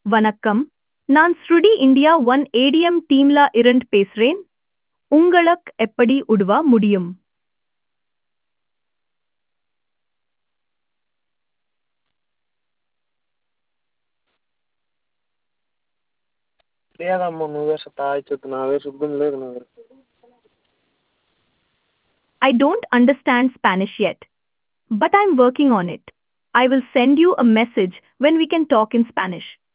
வணக்கம். நான் ஸ்ருடி India one ATM டீம்ல இருந்து பேசுறேன். உங்களுக்கு எப்படி உதவ முடியும்? లేదమ్మా నువ్వే చెప్తున్నా అవే శుద్ధం లేదు నాకు. I don't understand Spanish yet, but I'm working on it. I will send you a message when we can talk in Spanish.